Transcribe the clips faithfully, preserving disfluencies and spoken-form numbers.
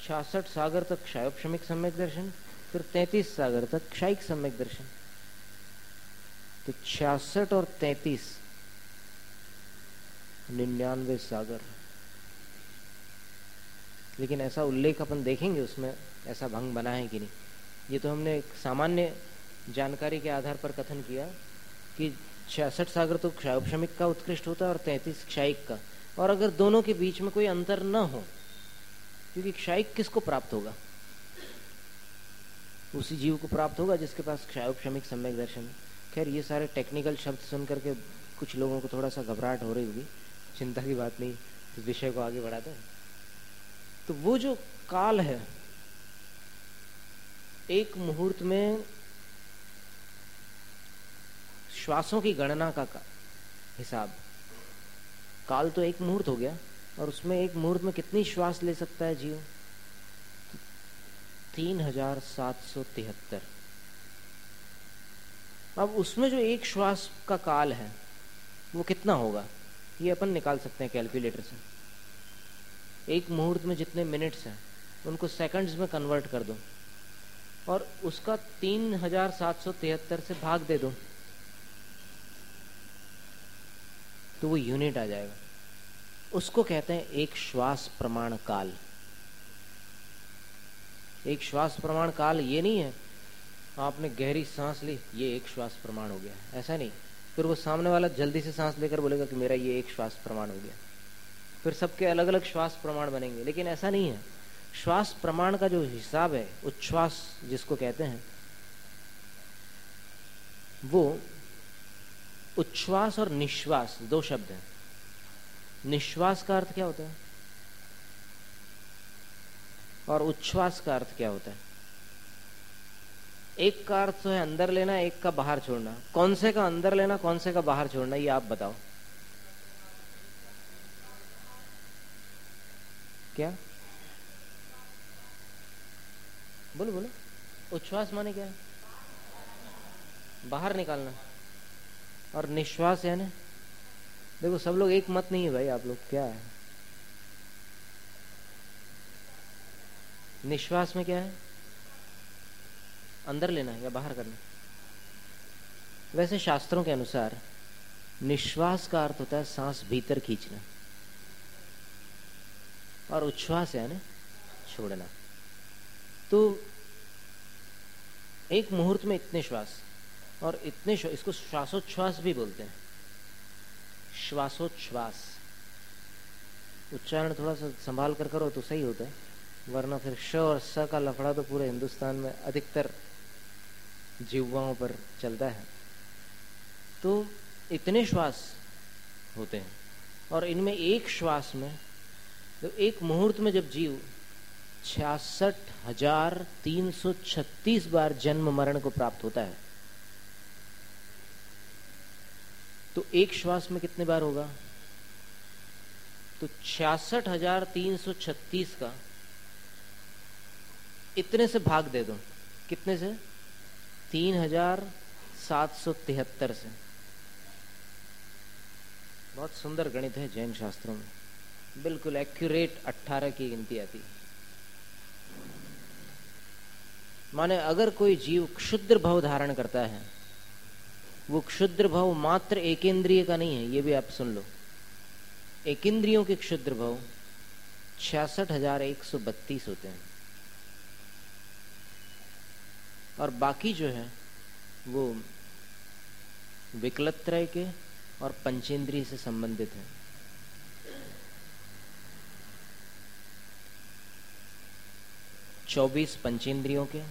छियासठ सागर तक क्षयोपशमिक सम्यक दर्शन, फिर तैंतीस सागर तक क्षयिक सम्यक दर्शन। तो छियासठ और तैंतीस, निन्यानवे सागर। लेकिन ऐसा उल्लेख अपन देखेंगे उसमें ऐसा भंग बना है कि नहीं। ये तो हमने एक सामान्य जानकारी के आधार पर कथन किया कि छियासठ सागर तो क्षयोपशमिक का उत्कृष्ट होता है और तैंतीस क्षयिक का। और अगर दोनों के बीच में कोई अंतर न हो, क्योंकि क्षयिक किसको प्राप्त होगा? उसी जीव को प्राप्त होगा जिसके पास क्षयोपशमिक सम्यक दर्शन है। खैर, ये सारे टेक्निकल शब्द सुन करके कुछ लोगों को थोड़ा सा घबराहट हो रही होगी, चिंता की बात नहीं, तो विषय को आगे बढ़ाते हैं। तो वो जो काल है, एक मुहूर्त में श्वासों की गणना का, का हिसाब, काल तो एक मुहूर्त हो गया, और उसमें एक मुहूर्त में कितनी श्वास ले सकता है जीव? तीन हजार सात सौ तिहत्तर। अब उसमें जो एक श्वास का काल है वो कितना होगा, ये अपन निकाल सकते हैं कैलकुलेटर से। एक मुहूर्त में जितने मिनट्स हैं उनको सेकंड्स में कन्वर्ट कर दो, और उसका तीन हजार सात सौ तिहत्तर से भाग दे दो, तो वो यूनिट आ जाएगा। उसको कहते हैं एक श्वास प्रमाण काल। एक श्वास प्रमाण काल ये नहीं है आपने गहरी सांस ली, ये एक श्वास प्रमाण हो गया, ऐसा नहीं। फिर वो सामने वाला जल्दी से सांस लेकर बोलेगा कि मेरा ये एक श्वास प्रमाण हो गया, फिर सबके अलग अलग श्वास प्रमाण बनेंगे, लेकिन ऐसा नहीं है। श्वास प्रमाण का जो हिसाब है, उच्छ्वास जिसको कहते हैं, वो उच्छ्वास और निश्वास दो शब्द हैं। निश्वास का अर्थ क्या होता है और उच्छ्वास का अर्थ क्या होता है? एक का अर्थ तो है अंदर लेना, एक का बाहर छोड़ना। कौन से का अंदर लेना, कौन से का बाहर छोड़ना, ये आप बताओ। क्या बोलो बोलो। उच्छ्वास माने क्या है? बाहर निकालना। और निश्वास यानी, देखो सब लोग एक मत नहीं है भाई, आप लोग क्या है। निश्वास में क्या है? अंदर लेना या बाहर करना। वैसे शास्त्रों के अनुसार निश्वास का अर्थ होता है सांस भीतर खींचना, और उच्छ्वास यानी छोड़ना। तो एक मुहूर्त में इतने श्वास, और इतने श्वास, इसको श्वासोच्छ्वास भी बोलते हैं। श्वासोच्छ्वास उच्चारण थोड़ा सा संभाल कर करो तो सही होता है, वरना फिर श और स का लफड़ा तो पूरे हिंदुस्तान में अधिकतर जिह्वाओं पर चलता है। तो इतने श्वास होते हैं, और इनमें एक श्वास में, तो एक मुहूर्त में जब जीव छियासठ हजार तीन सौ छत्तीस बार जन्म मरण को प्राप्त होता है, तो एक श्वास में कितने बार होगा? तो छियासठ हजार तीन सौ छत्तीस का इतने से भाग दे दो। कितने से? तीन हजार सात सौ तिहत्तर से। बहुत सुंदर गणित है जैन शास्त्रों में, बिल्कुल एक्यूरेट अट्ठारह की गिनती आती है। माने अगर कोई जीव क्षुद्र भव धारण करता है, वो क्षुद्र भव मात्र एकेंद्रिय का नहीं है, ये भी आप सुन लो। एकेंद्रियों के क्षुद्र भव छियासठ हजार एक सौ बत्तीस होते हैं, और बाकी जो है वो विकलत्रय के और पंचेंद्रिय से संबंधित है। चौबीस पंचेंद्रियों के,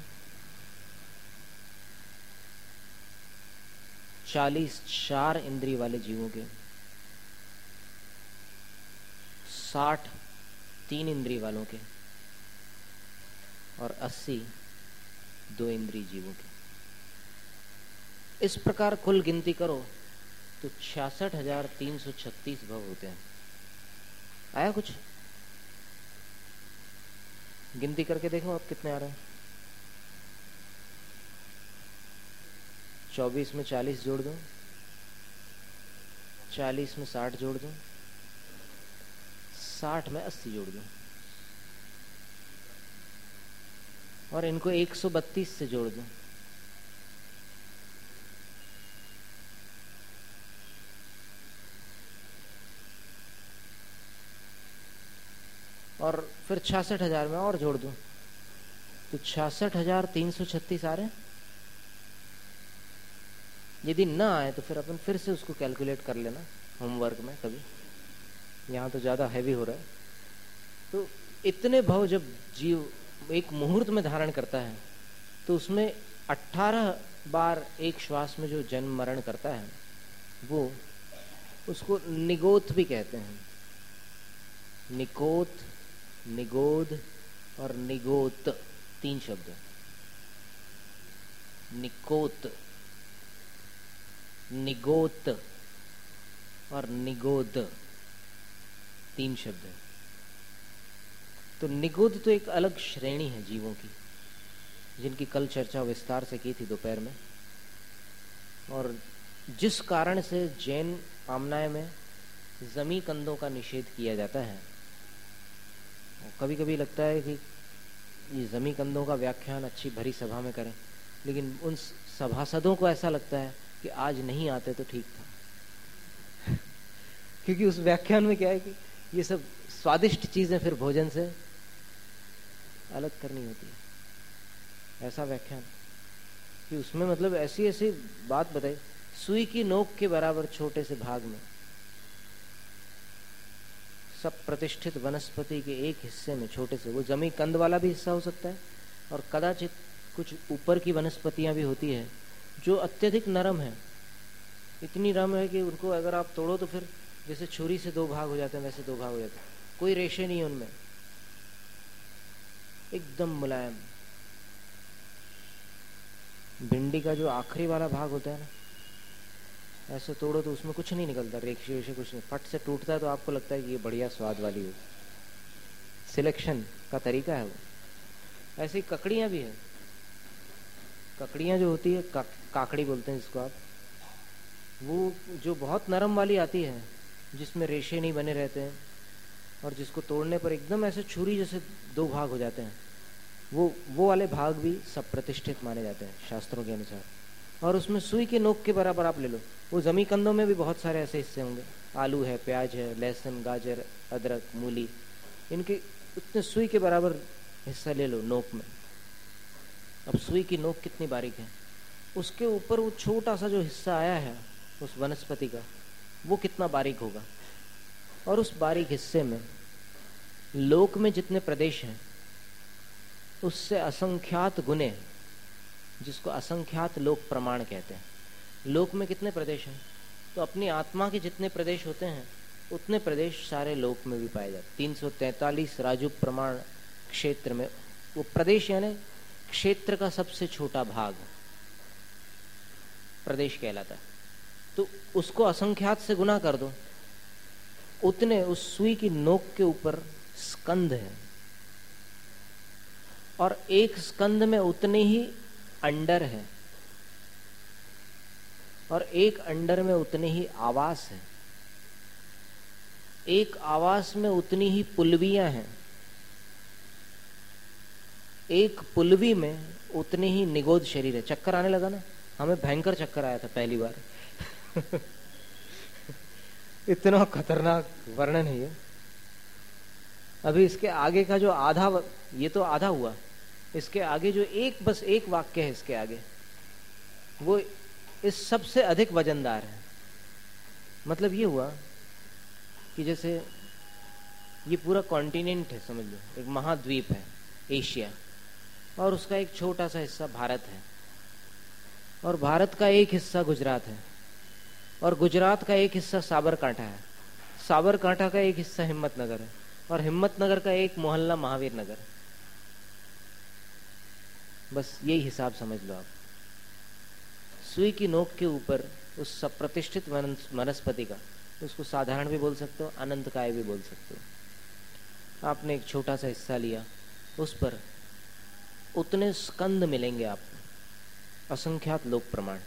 चालीस चार इंद्रिय वाले जीवों के, साठ तीन इंद्रिय वालों के, और अस्सी दो इंद्रिय जीवों के। इस प्रकार कुल गिनती करो तो छियासठ हजार तीन सौ छत्तीस भव होते हैं। आया कुछ? गिनती करके देखो अब कितने आ रहे हैं। चौबीस में चालीस जोड़ दो, चालीस में साठ जोड़ दो, साठ में अस्सी जोड़ दो, और इनको एक सौ बत्तीस से जोड़ दूं, और फिर छियासठ हजार में और जोड़ दूं, तो छियासठ हजार तीन सौ छत्तीस आ रहे हैं। यदि ना आए तो फिर अपन फिर से उसको कैलकुलेट कर लेना होमवर्क में कभी, यहाँ तो ज्यादा हैवी हो रहा है। तो इतने भाव जब जीव एक मुहूर्त में धारण करता है तो उसमें अठारह बार एक श्वास में जो जन्म मरण करता है वो, उसको निगोत भी कहते हैं। निकोत, निगोद और निगोत तीन शब्द। निकोत, निगोत और निगोद तीन शब्द है। तो निगोद तो एक अलग श्रेणी है जीवों की, जिनकी कल चर्चा विस्तार से की थी दोपहर में, और जिस कारण से जैन आमनाय में जमी कंदों का निषेध किया जाता है। कभी कभी लगता है कि ये जमी कंदों का व्याख्यान अच्छी भरी सभा में करें, लेकिन उन सभासदों को ऐसा लगता है कि आज नहीं आते तो ठीक था क्योंकि उस व्याख्यान में क्या है कि ये सब स्वादिष्ट चीजें फिर भोजन से अलग करनी होती है। ऐसा व्याख्यान कि उसमें मतलब ऐसी ऐसी बात बताई, सुई की नोक के बराबर छोटे से भाग में सब प्रतिष्ठित वनस्पति के एक हिस्से में छोटे से, वो जमी कंद वाला भी हिस्सा हो सकता है और कदाचित कुछ ऊपर की वनस्पतियां भी होती है जो अत्यधिक नरम है, इतनी नरम है कि उनको अगर आप तोड़ो तो फिर जैसे छुरी से दो भाग हो जाते हैं वैसे दो भाग हो जाते हैं, कोई रेशे नहीं है उनमें, एकदम मुलायम। भिंडी का जो आखिरी वाला भाग होता है ना, ऐसे तोड़ो तो उसमें कुछ नहीं निकलता, रेशे वेशे कुछ नहीं, फट से टूटता है तो आपको लगता है कि ये बढ़िया स्वाद वाली हो। सिलेक्शन का तरीका है वो। ऐसी ककड़ियां भी है, ककड़ियां जो होती है का, काकड़ी बोलते हैं जिसको आप, वो जो बहुत नरम वाली आती है जिसमें रेशे नहीं बने रहते हैं और जिसको तोड़ने पर एकदम ऐसे छुरी जैसे दो भाग हो जाते हैं, वो वो वाले भाग भी सब प्रतिष्ठित माने जाते हैं शास्त्रों के अनुसार। और उसमें सुई के नोक के बराबर आप ले लो, वो जमी कंदों में भी बहुत सारे ऐसे हिस्से होंगे, आलू है, प्याज है, लहसुन, गाजर, अदरक, मूली, इनके उतने सुई के बराबर हिस्सा ले लो नोक में। अब सुई की नोक कितनी बारीक है, उसके ऊपर वो छोटा सा जो हिस्सा आया है उस वनस्पति का, वो कितना बारीक होगा। और उस बारीक हिस्से में लोक में जितने प्रदेश हैं उससे असंख्यात गुने, जिसको असंख्यात लोक प्रमाण कहते हैं। लोक में कितने प्रदेश हैं, तो अपनी आत्मा के जितने प्रदेश होते हैं उतने प्रदेश सारे लोक में भी पाए जाते। तीन सौ तैतालीस राजू प्रमाण क्षेत्र में, वो प्रदेश यानी क्षेत्र का सबसे छोटा भाग प्रदेश कहलाता है। तो उसको असंख्यात से गुना कर दो, उतने उस सुई की नोक के ऊपर स्कंद है, और एक स्कंद में उतने ही अंडर है, और एक अंडर में उतने ही आवास है, एक आवास में उतनी ही पुलवियां हैं, एक पुलवी में उतने ही निगोद शरीर है। चक्कर आने लगा ना, हमें भयंकर चक्कर आया था पहली बार इतना खतरनाक वर्णन है ये। अभी इसके आगे का जो आधा, ये तो आधा हुआ, इसके आगे जो एक बस एक वाक्य है इसके आगे, वो इस सबसे अधिक वजनदार है। मतलब ये हुआ कि जैसे ये पूरा कॉन्टिनेंट है, समझ लो एक महाद्वीप है एशिया, और उसका एक छोटा सा हिस्सा भारत है, और भारत का एक हिस्सा गुजरात है, और गुजरात का एक हिस्सा साबरकांठा है, साबरकांठा का एक हिस्सा हिम्मतनगर है, और हिम्मतनगर का एक मोहल्ला महावीर नगर। बस यही हिसाब समझ लो आप। सुई की नोक के ऊपर उस सब प्रतिष्ठित वनस्पति का, उसको साधारण भी बोल सकते हो, अनंत काय भी बोल सकते हो, आपने एक छोटा सा हिस्सा लिया, उस पर उतने स्कंद मिलेंगे आपको, असंख्यात लोक प्रमाण,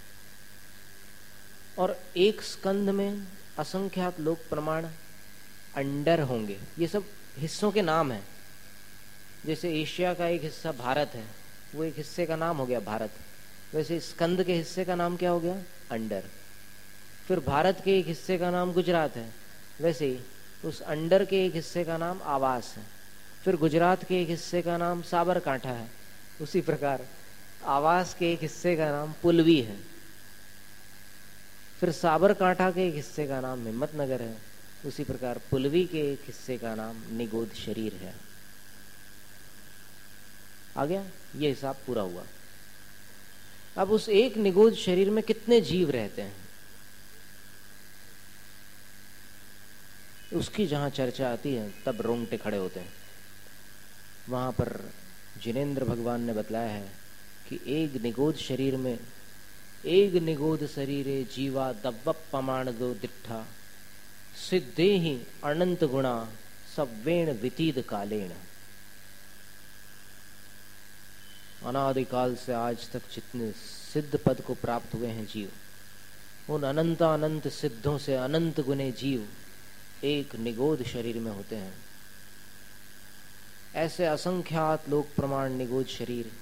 और एक स्कंद में असंख्यात लोक प्रमाण अंडर होंगे। ये सब हिस्सों के नाम हैं। जैसे एशिया का एक हिस्सा भारत है, वो एक हिस्से का नाम हो गया भारत। वैसे स्कंद के हिस्से का नाम क्या हो गया? अंडर। फिर भारत के एक हिस्से का नाम गुजरात है, वैसे ही उस अंडर के एक हिस्से का नाम आवास है। फिर गुजरात के एक हिस्से का नाम साबरकांठा है, उसी प्रकार आवास के एक हिस्से का नाम पुलवी है। फिर साबरकांठा के एक हिस्से का नाम हिम्मतनगर है, उसी प्रकार पुलवी के एक हिस्से का नाम निगोद शरीर है। आ गया? ये हिसाब पूरा हुआ। अब उस एक निगोद शरीर में कितने जीव रहते हैं, उसकी जहां चर्चा आती है तब रोंगटे खड़े होते हैं। वहां पर जिनेंद्र भगवान ने बतलाया है कि एक निगोद शरीर में एक निगोद शरीरे जीवा दव्व पमाण दो दिट्ठा सिद्धे ही अनंत गुणा सवेण वितीद कालेण। अनादिकाल से आज तक जितने सिद्ध पद को प्राप्त हुए हैं जीव, उन अनंत अनंत सिद्धों से अनंत गुने जीव एक निगोद शरीर में होते हैं। ऐसे असंख्यात लोक प्रमाण निगोद शरीर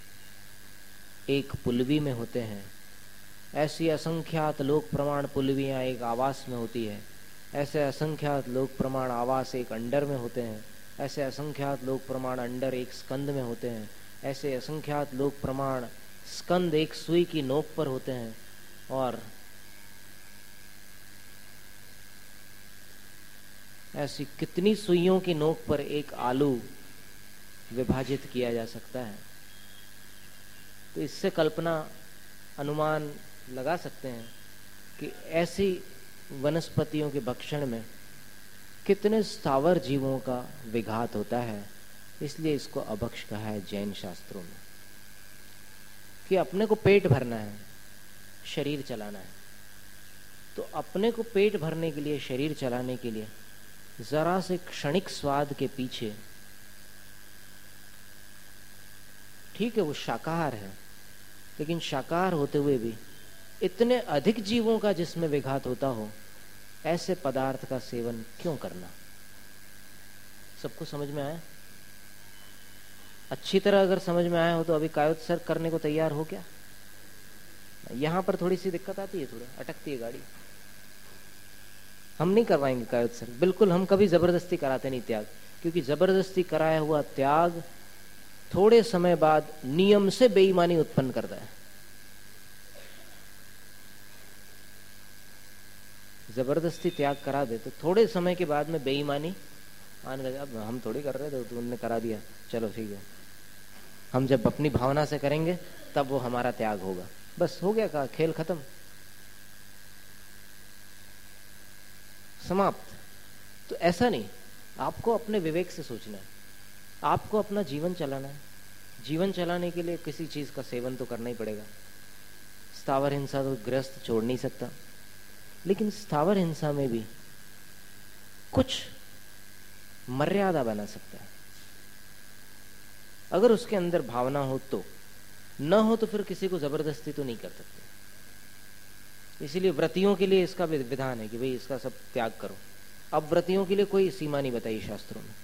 एक पुलवी में होते हैं। ऐसी असंख्यात लोक प्रमाण पुलवियां एक आवास में होती है। ऐसे असंख्यात लोक प्रमाण आवास एक अंडर में होते हैं। ऐसे असंख्यात लोक प्रमाण अंडर एक स्कंद में होते हैं। ऐसे असंख्यात लोक प्रमाण स्कंद एक सुई की नोक पर होते हैं। और ऐसी कितनी सुइयों की नोक पर एक आलू विभाजित किया जा सकता है। तो इससे कल्पना अनुमान लगा सकते हैं कि ऐसी वनस्पतियों के भक्षण में कितने स्थावर जीवों का विघात होता है। इसलिए इसको अभक्ष कहा है जैन शास्त्रों में, कि अपने को पेट भरना है, शरीर चलाना है। तो अपने को पेट भरने के लिए, शरीर चलाने के लिए जरा से क्षणिक स्वाद के पीछे, ठीक है वो शाकाहार है, लेकिन शाकाहार होते हुए भी इतने अधिक जीवों का जिसमें विघात होता हो, ऐसे पदार्थ का सेवन क्यों करना? सबको समझ में आया? अच्छी तरह अगर समझ में आया हो तो अभी कायोत्सर्ग करने को तैयार हो क्या? यहां पर थोड़ी सी दिक्कत आती है, थोड़ा अटकती है गाड़ी। हम नहीं करवाएंगे कायोत्सर्ग, बिल्कुल हम कभी जबरदस्ती कराते नहीं त्याग, क्योंकि जबरदस्ती कराया हुआ त्याग थोड़े समय बाद नियम से बेईमानी उत्पन्न करता है। जबरदस्ती त्याग करा दे तो थोड़े समय के बाद में बेईमानी आने लगे। अब हम थोड़ी कर रहे थे, तो उन्होंने करा दिया, चलो ठीक है। हम जब अपनी भावना से करेंगे तब वो हमारा त्याग होगा। बस हो गया, का खेल खत्म, समाप्त। तो ऐसा नहीं, आपको अपने विवेक से सोचना है, आपको अपना जीवन चलाना है। जीवन चलाने के लिए किसी चीज का सेवन तो करना ही पड़ेगा। स्थावर हिंसा तो गृहस्थ छोड़ नहीं सकता, लेकिन स्थावर हिंसा में भी कुछ मर्यादा बना सकता है। अगर उसके अंदर भावना हो तो, न हो तो फिर किसी को जबरदस्ती तो नहीं कर सकते। इसीलिए व्रतियों के लिए इसका विधान है कि भाई इसका सब त्याग करो। अब व्रतियों के लिए कोई सीमा नहीं बताई शास्त्रों में।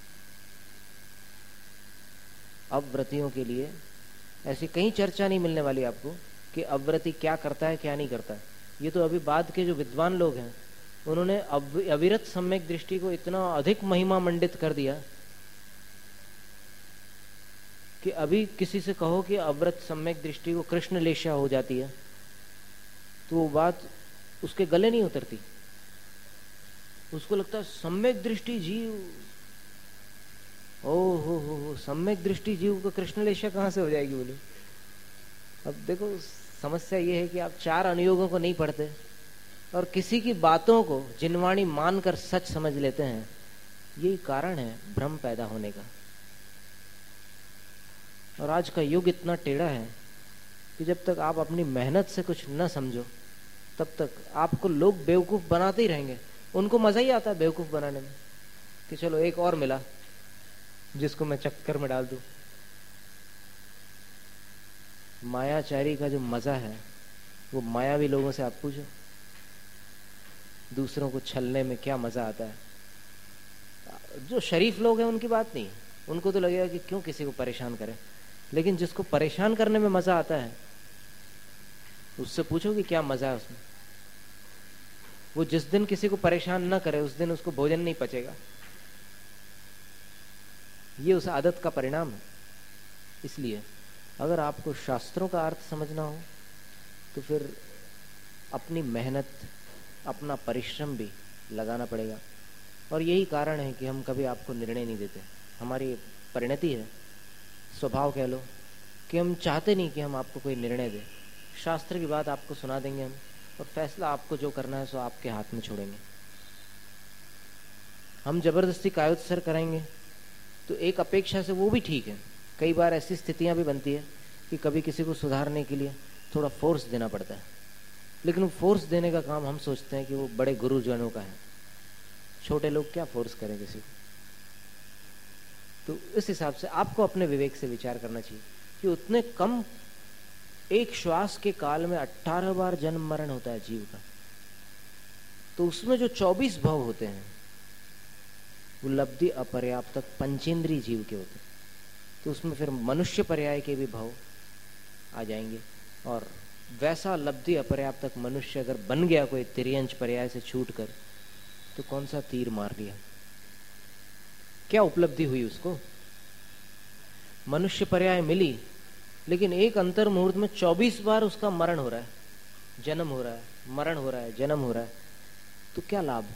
अब व्रतियों के लिए ऐसी कहीं चर्चा नहीं मिलने वाली आपको कि अव्रति क्या करता है क्या नहीं करता है। ये तो अभी बाद के जो विद्वान लोग हैं उन्होंने अविरत सम्यक दृष्टि को इतना अधिक महिमा मंडित कर दिया कि अभी किसी से कहो कि अव्रत सम्यक दृष्टि को कृष्ण लेशा हो जाती है तो वो बात उसके गले नहीं उतरती। उसको लगता है सम्यक दृष्टि जीव, ओ हो हो हो सम्यक दृष्टि जीव को कृष्ण लेशा कहां से हो जाएगी बोले। अब देखो समस्या ये है कि आप चार अनुयोगों को नहीं पढ़ते और किसी की बातों को जिनवाणी मानकर सच समझ लेते हैं। यही कारण है भ्रम पैदा होने का। और आज का युग इतना टेढ़ा है कि जब तक आप अपनी मेहनत से कुछ न समझो तब तक आपको लोग बेवकूफ बनाते ही रहेंगे। उनको मजा ही आता है बेवकूफ बनाने में कि चलो एक और मिला जिसको मैं चक्कर में डाल दूं। मायाचारी का जो मजा है वो मायावी लोगों से आप पूछो, दूसरों को छलने में क्या मजा आता है। जो शरीफ लोग हैं उनकी बात नहीं, उनको तो लगेगा कि क्यों किसी को परेशान करें, लेकिन जिसको परेशान करने में मजा आता है उससे पूछो कि क्या मजा है उसमें। वो जिस दिन किसी को परेशान ना करे उस दिन उसको भोजन नहीं पचेगा। ये उस आदत का परिणाम है। इसलिए अगर आपको शास्त्रों का अर्थ समझना हो तो फिर अपनी मेहनत, अपना परिश्रम भी लगाना पड़ेगा। और यही कारण है कि हम कभी आपको निर्णय नहीं देते। हमारी परिणति है, स्वभाव कह लो, कि हम चाहते नहीं कि हम आपको कोई निर्णय दें। शास्त्र की बात आपको सुना देंगे हम, और फैसला आपको जो करना है सो आपके हाथ में छोड़ेंगे। हम जबरदस्ती कायोत्सर्ग कराएंगे तो एक अपेक्षा से वो भी ठीक है। कई बार ऐसी स्थितियां भी बनती है कि कभी किसी को सुधारने के लिए थोड़ा फोर्स देना पड़ता है, लेकिन वो फोर्स देने का काम हम सोचते हैं कि वो बड़े गुरुजनों का है। छोटे लोग क्या फोर्स करें किसी को। तो इस हिसाब से आपको अपने विवेक से विचार करना चाहिए कि उतने कम एक श्वास के काल में अट्ठारह बार जन्म मरण होता है जीव का, तो उसमें जो चौबीस भव होते हैं वो लब्धि अपर्याप्तक पंचेंद्रीय जीव के होते हैं। तो उसमें फिर मनुष्य पर्याय के भी भव आ जाएंगे। और वैसा लब्धि अपर्याप्तक मनुष्य अगर बन गया कोई तिर्यंच पर्याय से छूट कर, तो कौन सा तीर मार लिया, क्या उपलब्धि हुई उसको। मनुष्य पर्याय मिली, लेकिन एक अंतर मुहूर्त में चौबीस बार उसका मरण हो रहा है, जन्म हो रहा है, मरण हो रहा है, जन्म हो रहा है, तो क्या लाभ।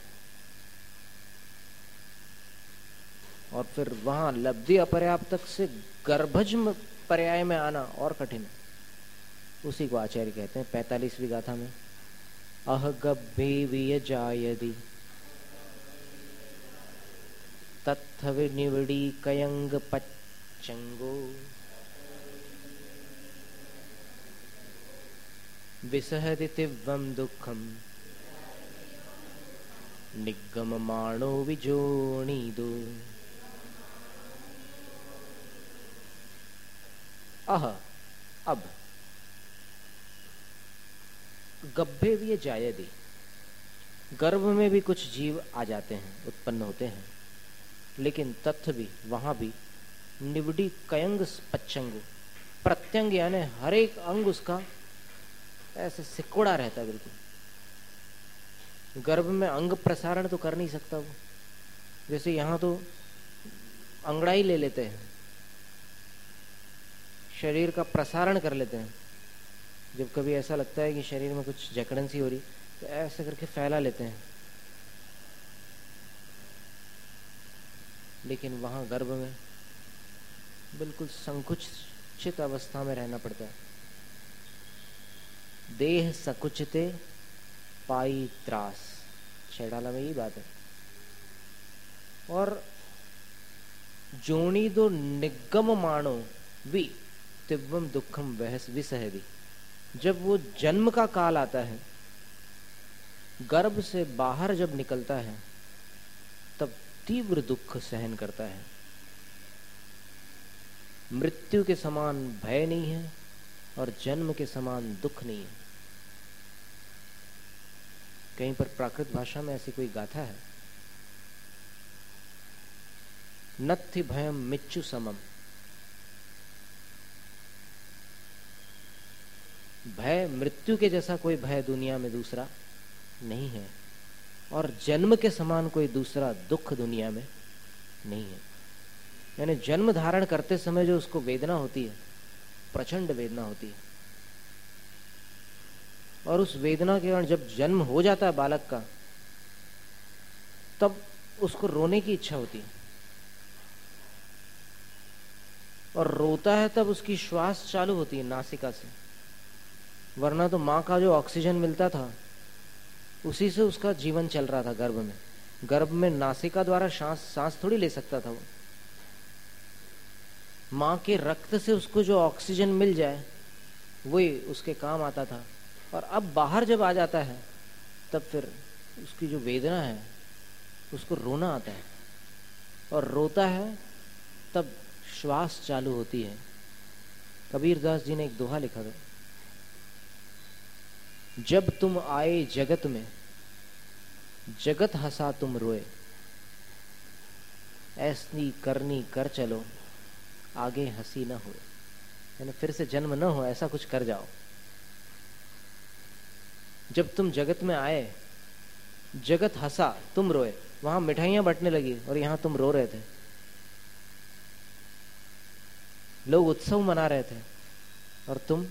और फिर वहां लब्धि अपर्याप्तक से गर्भज पर्याय में आना और कठिन है। उसी को आचार्य कहते हैं पैंतालीसवीं गाथा में, अह गभ्भे वियजायदि तत्थ विनिवडी कयंग पच्चंगो विसहति तीव्रं दुःखम निगममाणो विजोनिदो। अह, अब, गभ्भे विय जायदि, गर्भ में भी कुछ जीव आ जाते हैं, उत्पन्न होते हैं, लेकिन तत्थ भी, वहां भी निवडी कयंग पच्चंगो, प्रत्यंग यानी हर एक अंग उसका ऐसे सिकुड़ा रहता है बिल्कुल। गर्भ में अंग प्रसारण तो कर नहीं सकता वो। जैसे यहां तो अंगड़ाई ले लेते हैं, शरीर का प्रसारण कर लेते हैं। जब कभी ऐसा लगता है कि शरीर में कुछ जकड़न सी हो रही तो ऐसे करके फैला लेते हैं, लेकिन वहां गर्भ में बिल्कुल संकुचित अवस्था में रहना पड़ता है। देह सकुचिते पाई त्रास, छेड़ाला में यही बात है। और जोनी दो निगम माणो वि तिव्रम दुखम वहस विसहदी, जब वो जन्म का काल आता है, गर्भ से बाहर जब निकलता है, तब तीव्र दुख सहन करता है। मृत्यु के समान भय नहीं है और जन्म के समान दुख नहीं है। कहीं पर प्राकृत भाषा में ऐसी कोई गाथा है, नत्थि भयम मिच्छु समम, भय मृत्यु के जैसा कोई भय दुनिया में दूसरा नहीं है, और जन्म के समान कोई दूसरा दुख दुनिया में नहीं है। यानी जन्म धारण करते समय जो उसको वेदना होती है, प्रचंड वेदना होती है, और उस वेदना के कारण जब जन्म हो जाता है बालक का, तब उसको रोने की इच्छा होती है, और रोता है तब उसकी श्वास चालू होती है नासिका से। वरना तो माँ का जो ऑक्सीजन मिलता था उसी से उसका जीवन चल रहा था गर्भ में। गर्भ में नासिका द्वारा सांस सांस थोड़ी ले सकता था वो। माँ के रक्त से उसको जो ऑक्सीजन मिल जाए वही उसके काम आता था। और अब बाहर जब आ जाता है तब फिर उसकी जो वेदना है उसको रोना आता है, और रोता है तब श्वास चालू होती है। कबीरदास जी ने एक दोहा लिखा था, जब तुम आए जगत में जगत हंसा तुम रोए, ऐसनी करनी कर चलो आगे हंसी न होए। यानी फिर से जन्म न हो ऐसा कुछ कर जाओ। जब तुम जगत में आए, जगत हंसा, तुम रोए, वहां मिठाइयां बंटने लगी और यहां तुम रो रहे थे। लोग उत्सव मना रहे थे और तुम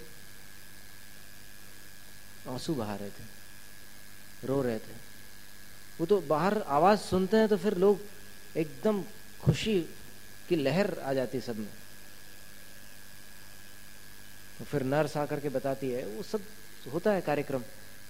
आंसू बहा रहे थे, रो रहे थे। वो तो बाहर आवाज सुनते हैं तो फिर लोग एकदम खुशी की लहर आ जाती है सब में। तो फिर नर्स आकर के बताती है, वो सब होता है कार्यक्रम।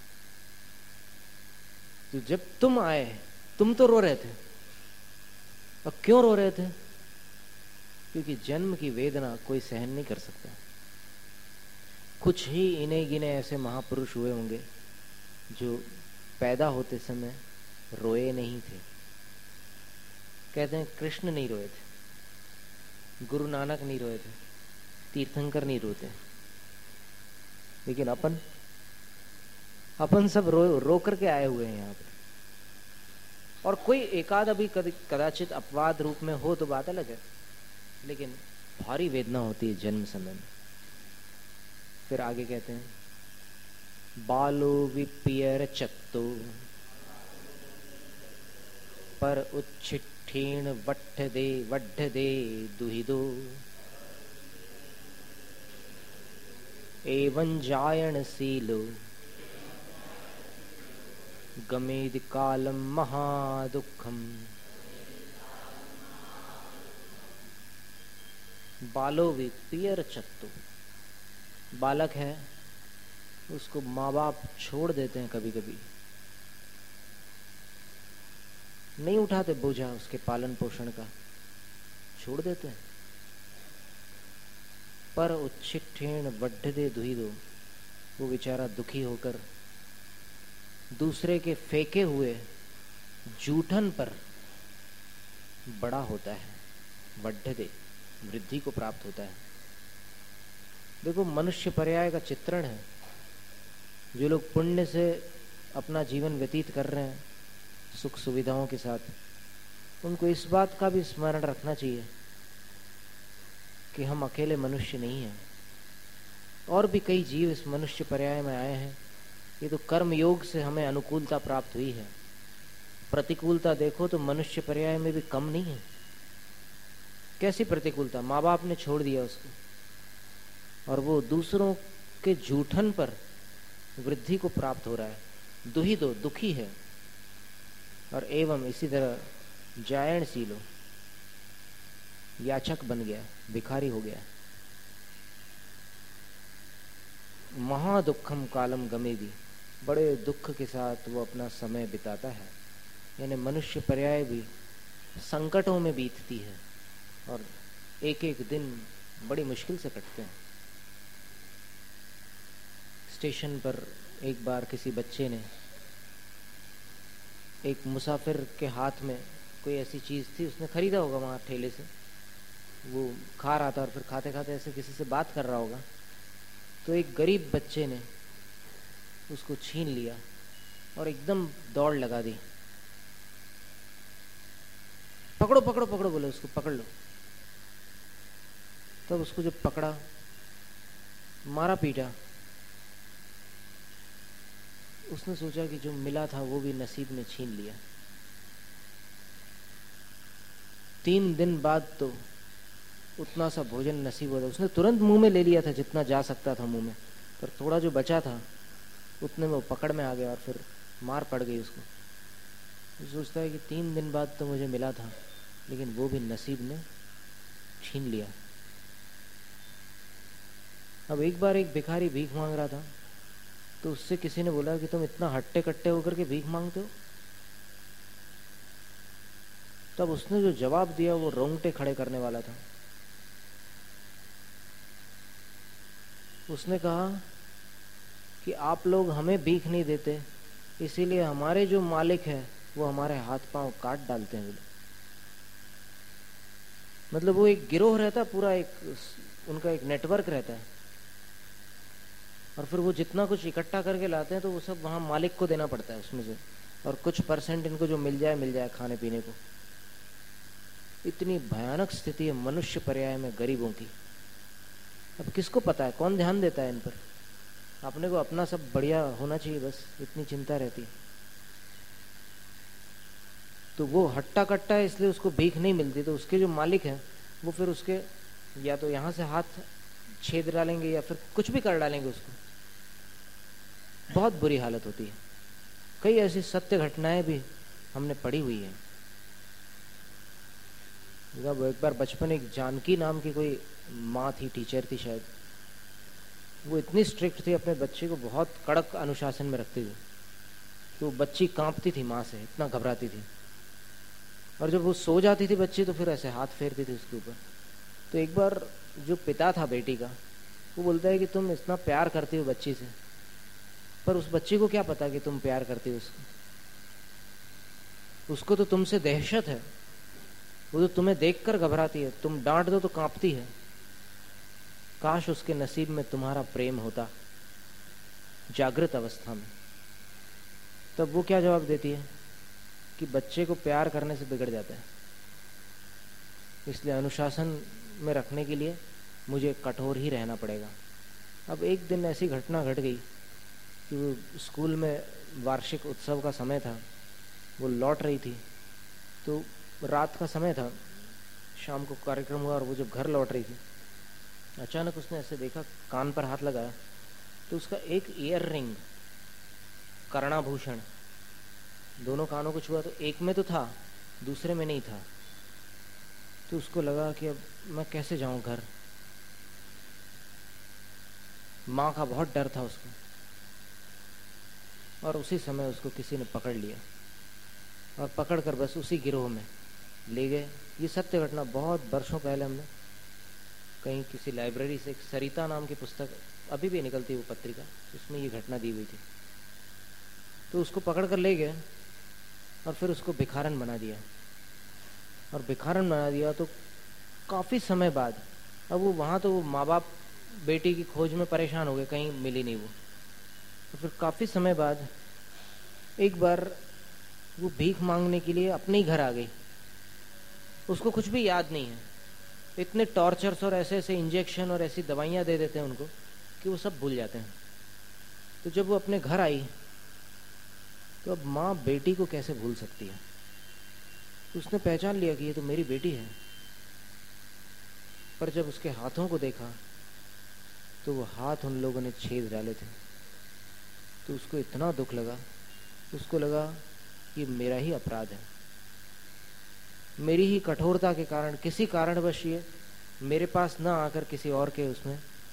तो जब तुम आए, तुम तो रो रहे थे। और क्यों रो रहे थे? क्योंकि जन्म की वेदना कोई सहन नहीं कर सकता। कुछ ही इन्हें गिने ऐसे महापुरुष हुए होंगे जो पैदा होते समय रोए नहीं थे। कहते हैं कृष्ण नहीं रोए थे, गुरु नानक नहीं रोए थे, तीर्थंकर नहीं रोते, लेकिन अपन अपन सब रो रो करके आए हुए हैं यहाँ पे। और कोई एकाध अभी कदाचित अपवाद रूप में हो तो बात अलग है, लेकिन भारी वेदना होती है जन्म समय में। फिर आगे कहते हैं, बालो विपियर चत्तो पर उच्छिठीण वट्ठ दे वड्ढ दे दुहिदो एवं जायण सीलो गमेद कालम महादुखम। बालो विपियर चत्तो, बालक है, उसको माँ बाप छोड़ देते हैं, कभी कभी नहीं उठाते बोझा उसके पालन पोषण का, छोड़ देते हैं। पर उच्छिठेण वड्ढ दे दुहिदो, वो बेचारा दुखी होकर दूसरे के फेंके हुए जूठन पर बड़ा होता है। वड्ढ दे, वृद्धि को प्राप्त होता है। देखो, मनुष्य पर्याय का चित्रण है। जो लोग पुण्य से अपना जीवन व्यतीत कर रहे हैं सुख सुविधाओं के साथ, उनको इस बात का भी स्मरण रखना चाहिए कि हम अकेले मनुष्य नहीं हैं, और भी कई जीव इस मनुष्य पर्याय में आए हैं। ये तो कर्म योग से हमें अनुकूलता प्राप्त हुई है। प्रतिकूलता देखो तो मनुष्य पर्याय में भी कम नहीं है। कैसी प्रतिकूलता? माँ बाप ने छोड़ दिया उसको, और वो दूसरों के जूठन पर वृद्धि को प्राप्त हो रहा है। दुही दो, दुखी है। और एवं इसी तरह जायण सीलो, याचक बन गया, भिखारी हो गया। महादुखम कालम गमेगी, बड़े दुख के साथ वो अपना समय बिताता है। यानी मनुष्य पर्याय भी संकटों में बीतती है और एक एक दिन बड़ी मुश्किल से कटते हैं। स्टेशन पर एक बार किसी बच्चे ने एक मुसाफिर के हाथ में कोई ऐसी चीज थी, उसने खरीदा होगा वहां ठेले से, वो खा रहा था और फिर खाते खाते ऐसे किसी से बात कर रहा होगा, तो एक गरीब बच्चे ने उसको छीन लिया और एकदम दौड़ लगा दी। पकड़ो पकड़ो पकड़ो बोले, उसको पकड़ लो। तब तो उसको जब पकड़ा, मारा पीटा, उसने सोचा कि जो मिला था वो भी नसीब ने छीन लिया। तीन दिन बाद तो उतना सा भोजन नसीब होता, उसने तुरंत मुंह में ले लिया था जितना जा सकता था मुंह में, पर थोड़ा जो बचा था उतने में वो पकड़ में आ गया और फिर मार पड़ गई उसको। वो सोचता है कि तीन दिन बाद तो मुझे मिला था, लेकिन वो भी नसीब ने छीन लिया। अब एक बार एक भिखारी भीख मांग रहा था, तो उससे किसी ने बोला कि तुम इतना हट्टे कट्टे होकर के भीख मांगते हो। तब उसने जो जवाब दिया वो रोंगटे खड़े करने वाला था। उसने कहा कि आप लोग हमें भीख नहीं देते, इसीलिए हमारे जो मालिक है वो हमारे हाथ पांव काट डालते हैं। मतलब वो एक गिरोह रहता, पूरा एक उनका एक नेटवर्क रहता है, और फिर वो जितना कुछ इकट्ठा करके लाते हैं तो वो सब वहां मालिक को देना पड़ता है उसमें से, और कुछ परसेंट इनको जो मिल जाए मिल जाए खाने पीने को। इतनी भयानक स्थिति है मनुष्य पर्याय में गरीबों की। अब किसको पता है, कौन ध्यान देता है इन पर? अपने को अपना सब बढ़िया होना चाहिए, बस इतनी चिंता रहती है। तो वो हट्टा कट्टा है, इसलिए उसको भीख नहीं मिलती। तो उसके जो मालिक हैं वो फिर उसके या तो यहाँ से हाथ छेद डालेंगे या फिर कुछ भी कर डालेंगे उसको। बहुत बुरी हालत होती है। कई ऐसी सत्य घटनाएं भी हमने पढ़ी हुई है। जब एक बार बचपन, एक जानकी नाम की कोई माँ थी, टीचर थी शायद, वो इतनी स्ट्रिक्ट थी, अपने बच्चे को बहुत कड़क अनुशासन में रखती थी। तो बच्ची कांपती थी माँ से, इतना घबराती थी। और जब वो सो जाती थी बच्ची तो फिर ऐसे हाथ फेरती थी उसके ऊपर। तो एक बार जो पिता था बेटी का, वो बोलता है कि तुम इतना प्यार करती हो बच्ची से, पर उस बच्ची को क्या पता कि तुम प्यार करती हो उसको। उसको तो तुमसे दहशत है, वो तो तुम्हें देखकर घबराती है, तुम डांट दो तो कांपती है। काश उसके नसीब में तुम्हारा प्रेम होता जागृत अवस्था में। तब वो क्या जवाब देती है कि बच्चे को प्यार करने से बिगड़ जाता है, इसलिए अनुशासन में रखने के लिए मुझे कठोर ही रहना पड़ेगा। अब एक दिन ऐसी घटना घट गई कि वो स्कूल में वार्षिक उत्सव का समय था, वो लौट रही थी, तो रात का समय था, शाम को कार्यक्रम हुआ, और वो जब घर लौट रही थी अचानक उसने ऐसे देखा, कान पर हाथ लगाया, तो उसका एक ईयर रिंग, कर्णाभूषण, दोनों कानों को छुआ तो एक में तो था, दूसरे में नहीं था। तो उसको लगा कि अब मैं कैसे जाऊं घर। माँ का बहुत डर था उसको, और उसी समय उसको किसी ने पकड़ लिया और पकड़कर बस उसी गिरोह में ले गए। ये सत्य घटना बहुत वर्षों पहले हमने कहीं किसी लाइब्रेरी से, एक सरिता नाम की पुस्तक, अभी भी निकलती है वो पत्रिका, उसमें ये घटना दी हुई थी। तो उसको पकड़ कर ले गए और फिर उसको भिखारन बना दिया। और भिखारन बना दिया तो काफ़ी समय बाद, अब वो वहाँ तो वो माँ बाप बेटी की खोज में परेशान हो गए, कहीं मिली नहीं वो। तो फिर काफ़ी समय बाद एक बार वो भीख मांगने के लिए अपने ही घर आ गई। उसको कुछ भी याद नहीं है, इतने टॉर्चर्स और ऐसे ऐसे इंजेक्शन और ऐसी दवाइयाँ दे देते हैं उनको कि वो सब भूल जाते हैं। तो जब वो अपने घर आई तो अब माँ बेटी को कैसे भूल सकती है। तो उसने पहचान लिया कि ये तो मेरी बेटी है, पर जब उसके हाथों को देखा तो वो हाथ उन लोगों ने छेद डाले थे। तो उसको इतना दुख लगा, उसको लगा कि मेरा ही अपराध है, मेरी ही कठोरता के कारण, किसी कारणवश ये मेरे पास ना आकर किसी और के उसमें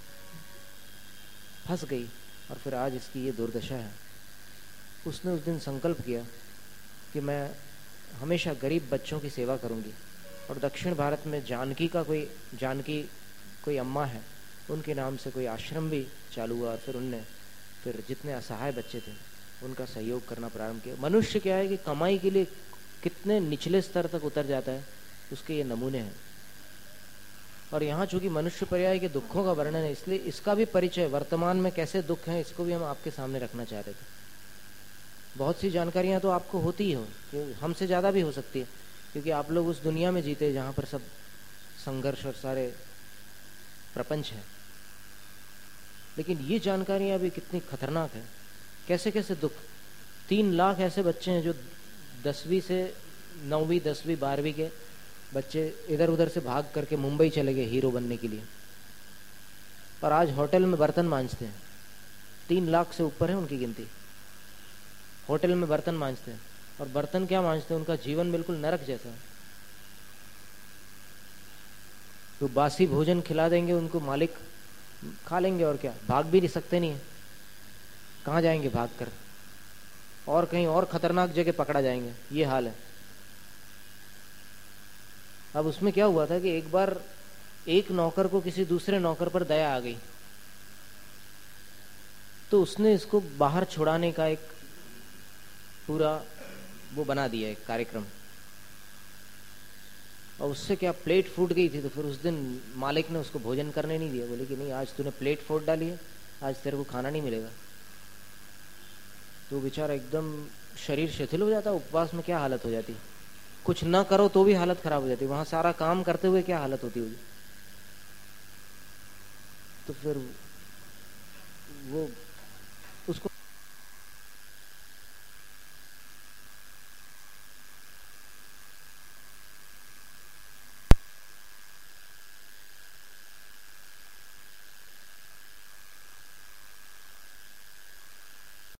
फंस गई, और फिर आज इसकी ये दुर्दशा है। उसने उस दिन संकल्प किया कि मैं हमेशा गरीब बच्चों की सेवा करूंगी। और दक्षिण भारत में जानकी का कोई जानकी कोई अम्मा है, उनके नाम से कोई आश्रम भी चालू हुआ, और फिर उनने फिर जितने असहाय बच्चे थे उनका सहयोग करना प्रारंभ किया। मनुष्य क्या है कि कमाई के लिए कितने निचले स्तर तक उतर जाता है, उसके ये नमूने हैं। और यहाँ चूंकि मनुष्य पर्याय के दुखों का वर्णन है, इसलिए इसका भी परिचय, वर्तमान में कैसे दुख हैं, इसको भी हम आपके सामने रखना चाह रहे थे। बहुत सी जानकारियां तो आपको होती ही हो, हमसे ज़्यादा भी हो सकती है, क्योंकि आप लोग उस दुनिया में जीते जहाँ पर सब संघर्ष और सारे प्रपंच है। लेकिन ये जानकारियां भी कितनी खतरनाक है, कैसे कैसे दुख। तीन लाख ऐसे बच्चे हैं जो दसवीं से नौवीं दसवीं बारहवीं के बच्चे इधर उधर से भाग करके मुंबई चले गए हीरो बनने के लिए, और आज होटल में बर्तन मांजते हैं। तीन लाख से ऊपर है उनकी गिनती, होटल में बर्तन मांजते हैं। और बर्तन क्या मांजते हैं, उनका जीवन बिल्कुल नरक जैसा है। तो बासी भोजन खिला देंगे उनको मालिक, खा लेंगे, और क्या, भाग भी नहीं सकते, नहीं है, कहाँ जाएंगे भाग कर, और कहीं और खतरनाक जगह पकड़ा जाएंगे, ये हाल है। अब उसमें क्या हुआ था कि एक बार एक नौकर को किसी दूसरे नौकर पर दया आ गई, तो उसने इसको बाहर छुड़ाने का एक पूरा वो बना दिया एक कार्यक्रम। और उससे क्या, प्लेट फूट गई थी। तो फिर उस दिन मालिक ने उसको भोजन करने नहीं दिया, बोले कि नहीं, आज तूने प्लेट फोड़ डाली है, आज तेरे को खाना नहीं मिलेगा। तो बेचारा एकदम शरीर शिथिल हो जाता, उपवास में क्या हालत हो जाती, कुछ ना करो तो भी हालत खराब हो जाती, वहां सारा काम करते हुए क्या हालत होती होगी। तो फिर वो